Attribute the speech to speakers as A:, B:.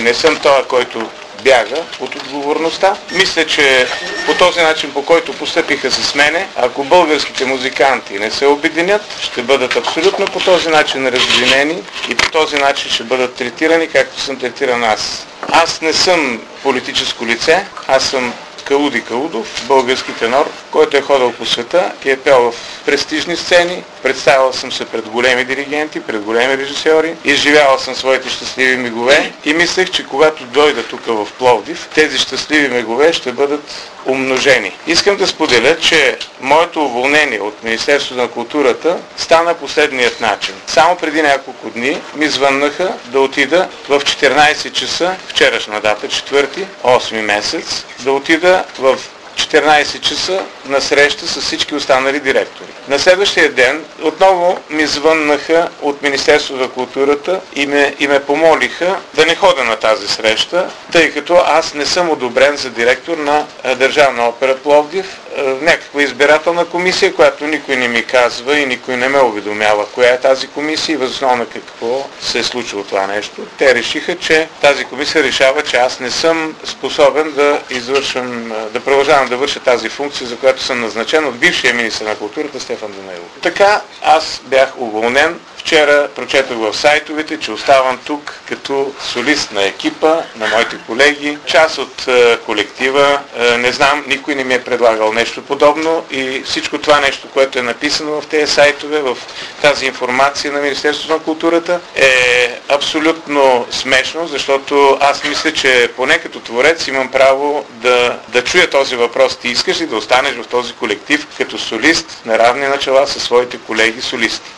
A: не съм този, който бяга от отговорността. Мисля, че по този начин, по който постъпиха с мене, ако българските музиканти не се обединят, ще бъдат абсолютно по този начин разединени и по този начин ще бъдат третирани, както съм третиран аз. Аз не съм политическо лице, аз съм Калуди Калудов, български тенор, който е ходил по света и е пел в престижни сцени, представял съм се пред големи диригенти, пред големи режисьори, изживявал съм своите щастливи мигове и мислех, че когато дойда тук в Пловдив, тези щастливи мигове ще бъдат умножени. Искам да споделя, че моето уволнение от Министерството на културата стана последният начин. Само преди няколко дни ми звъннаха да отида в 14 часа, вчерашна дата, 8 месец, да отида в 14 часа на среща с всички останали директори. На следващия ден отново ми звъннаха от Министерството на културата и ме помолиха да не хода на тази среща, тъй като аз не съм одобрен за директор на Държавна опера Пловдив. Някаква избирателна комисия, която никой не ми казва и никой не ме уведомява коя е тази комисия и въз основа на какво се е случило това нещо. Те решиха, че тази комисия решава, че аз не съм способен да продължавам да върша тази функция, за която съм назначен от бившия министър на културата Стефан Данаилов. Така аз бях уволнен. Вчера прочетох в сайтовете, че оставам тук като солист на екипа, на моите колеги, част от колектива. Не знам, никой не ми е предлагал нещо подобно и всичко това нещо, което е написано в тези сайтове, в тази информация на Министерството на културата е абсолютно смешно, защото аз мисля, че поне като творец имам право да чуя този въпрос. Ти искаш ли да останеш в този колектив като солист на равни начала със своите колеги солисти?